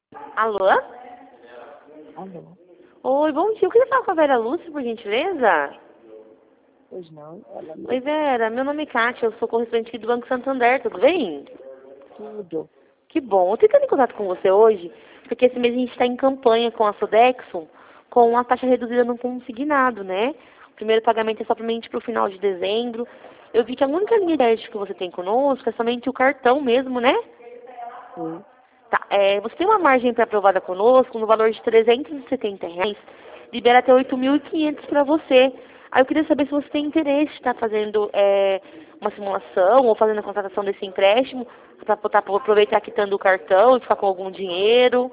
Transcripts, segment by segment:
Alô? Alô? Oi, bom dia. Eu queria falar com a Vera Lúcia, por gentileza. Pois não, ela não. Oi, Vera. Meu nome é Kátia. Eu sou correspondente aqui do Banco Santander. Tudo bem? Tudo. Que bom. Eu tô entrando em contato com você hoje, porque esse mês a gente está em campanha com a Sodexo, com a taxa reduzida no consignado, né? O primeiro pagamento é somente para o final de dezembro. Eu vi que a única linha de crédito que você tem conosco é somente o cartão mesmo, né? Sim. Tá, você tem uma margem pré-aprovada conosco no valor de R$ 370, libera até 8.500 para você. Aí eu queria saber se você tem interesse em estar fazendo uma simulação ou fazendo a contratação desse empréstimo para aproveitar quitando o cartão e ficar com algum dinheiro.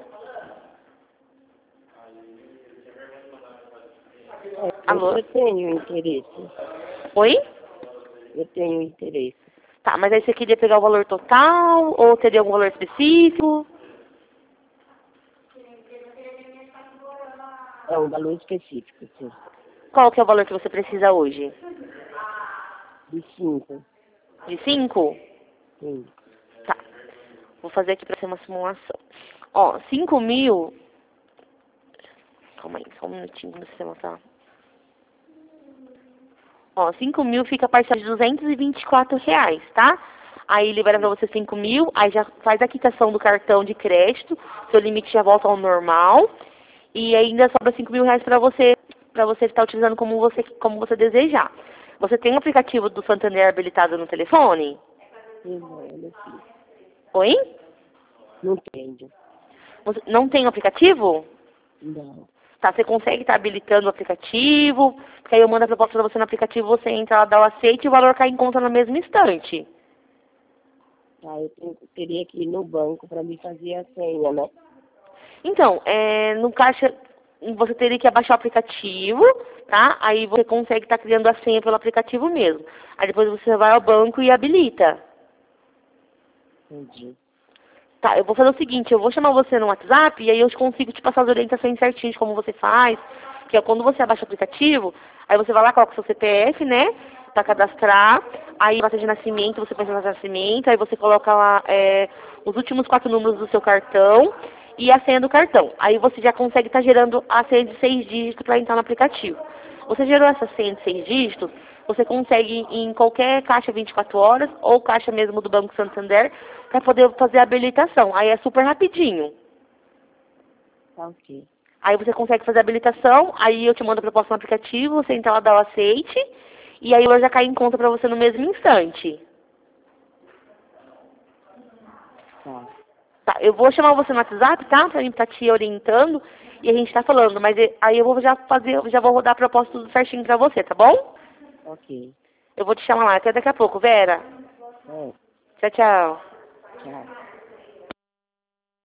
Alô? Eu tenho interesse. Oi? Eu tenho interesse. Tá, mas aí você queria pegar o valor total ou teria algum valor específico? É um valor específico, sim. Qual que é o valor que você precisa hoje? De 5. De 5? Sim. Tá. Vou fazer aqui para ser uma simulação. Ó, 5.000... Calma aí, só um minutinho no sistema, tá? Ó, 5.000 fica a parcela de R$ 224, tá? Aí libera pra você 5.000, aí já faz a quitação do cartão de crédito, seu limite já volta ao normal, e ainda sobra R$ 5.000 para você estar utilizando como você desejar. Você tem o aplicativo do Santander habilitado no telefone? Sim, olha aqui. Oi? Não tenho. Você não tem o aplicativo? Não. Tá, você consegue estar habilitando o aplicativo, porque aí eu mando a proposta para você no aplicativo, você entra lá, dá o aceite e o valor cai em conta no mesmo instante. Tá, teria que ir no banco para me fazer a senha, né? Então, no caixa, você teria que abaixar o aplicativo, tá? Aí você consegue estar criando a senha pelo aplicativo mesmo. Aí depois você vai ao banco e habilita. Entendi. Tá, eu vou fazer o seguinte, eu vou chamar você no WhatsApp e aí eu consigo te passar as orientações certinhas de como você faz. Que é quando você abaixa o aplicativo, aí você vai lá, coloca o seu CPF, né? Pra cadastrar, aí data de nascimento, você põe a data de nascimento, aí você coloca lá os últimos 4 números do seu cartão e a senha do cartão. Aí você já consegue estar gerando a senha de 6 dígitos para entrar no aplicativo. Você gerou essa senha de 6 dígitos, você consegue ir em qualquer caixa 24 horas ou caixa mesmo do Banco Santander para poder fazer a habilitação. Aí é super rapidinho. Tá ok. Aí você consegue fazer a habilitação, aí eu te mando a proposta no aplicativo, você entra lá, dá o aceite, e aí ela já cai em conta para você no mesmo instante. Tá. Tá, eu vou chamar você no WhatsApp, tá? Pra mim estar te orientando, e a gente tá falando, mas aí eu vou já vou rodar a proposta tudo certinho pra você, tá bom? Ok. Eu vou te chamar lá, até daqui a pouco, Vera. É. Tchau, tchau. Tchau.